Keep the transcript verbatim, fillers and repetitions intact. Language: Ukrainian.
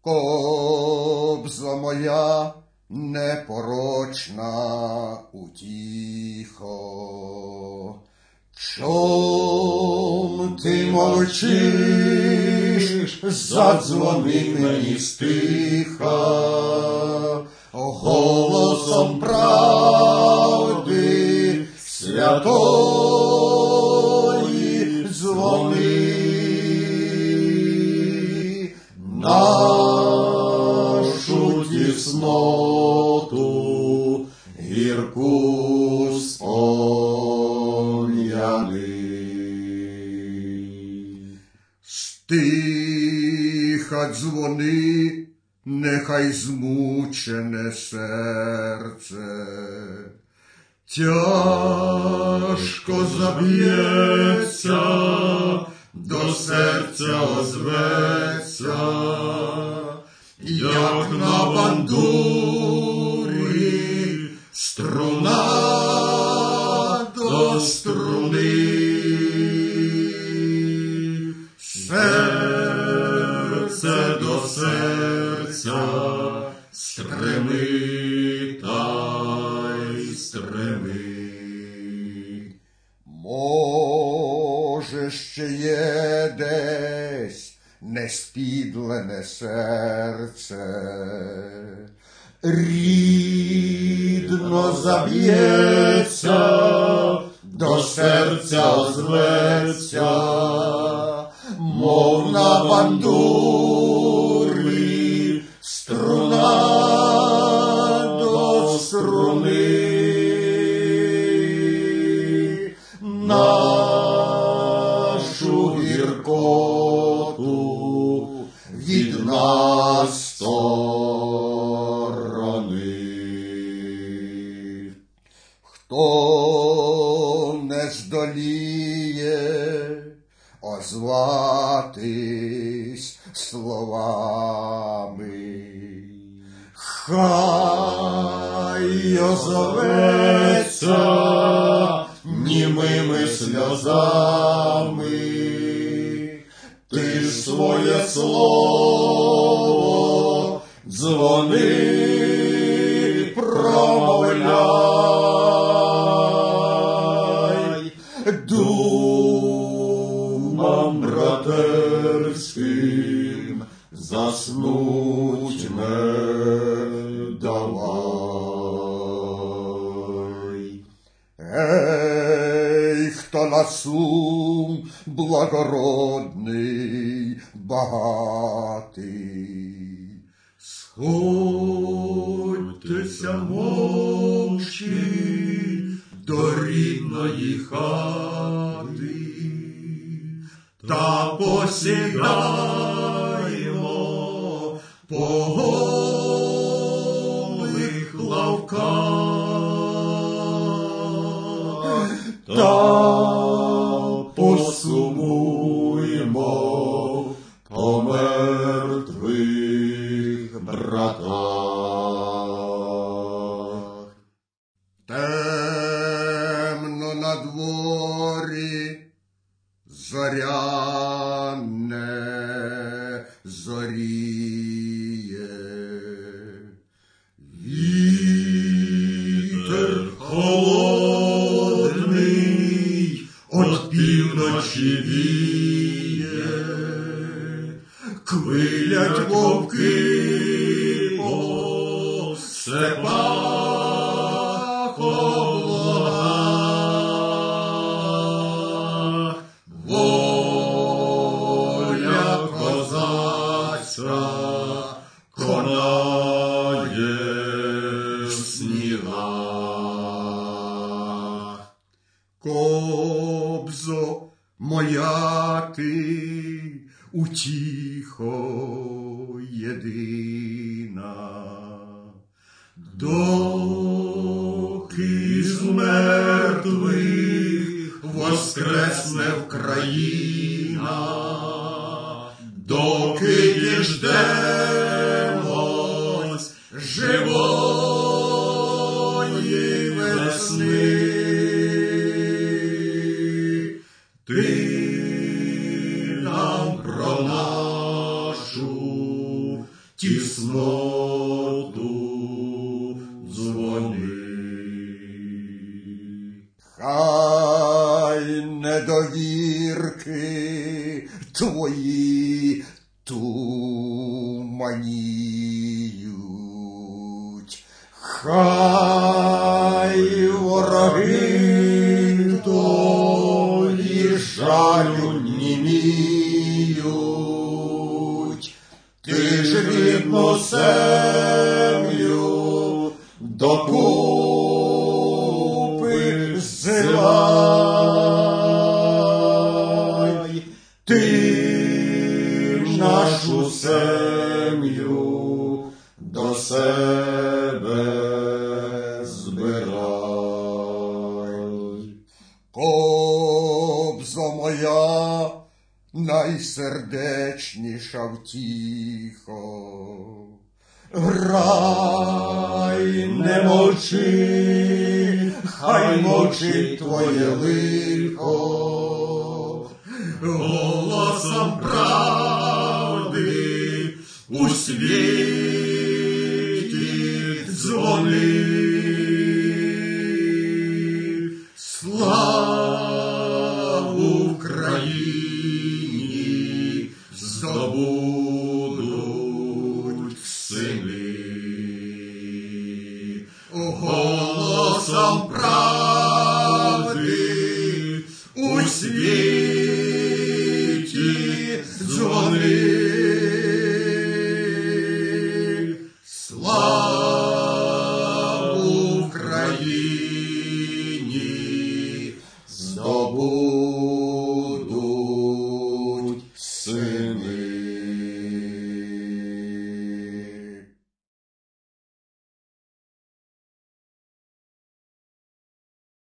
Кобзо моя непорочна утіхо, чом ти мовчиш, задзвони мені стиха, голосом правди святої дзвони. Нашу тісноту гірку спом'яни. Стиха дзвони, нехай змучене серце тяжко заб'ється, до серця озветься, як на бандурі струна до струни. Серце до серця стреми та й стреми. Може, ще є десь неспідлене серце, рідно заб'ється, до серця озветься, мов на бандурі струна до струни. Нашу гіркоту від нас сторони. Хто не здоліє озватись словами, хай озоветься німими сльозами. Ти ж своє слово дзвони, промовляй, думам братерським заснуть не давай. Ей, хто на сум благородний, багатий, сходьтеся мовчки до рідної хати та посідаймо по голих лавках та посумуймо по мертвих братах. Темно на дворі, зоря не зоріє, вітер холодний от півночі віє, квилять вовки по степах облогах. Воля козацька конає в снігах. Кобзо моя ти утіхо єдина, доки з мертвих воскресне Вкраїна, доки діждемось живої весни. Ти нам про нашу тісноту дзвони. Хай недовірки твої туманіють, хай вороги долі жалю німіють. Ти ж рідну землю докупи зливай, ти нашу землю до себе збирай. Кобзо моя найсердечніша втіхо, грай, не мовчи, хай мовчить твоє лихо. Голосом правди у світ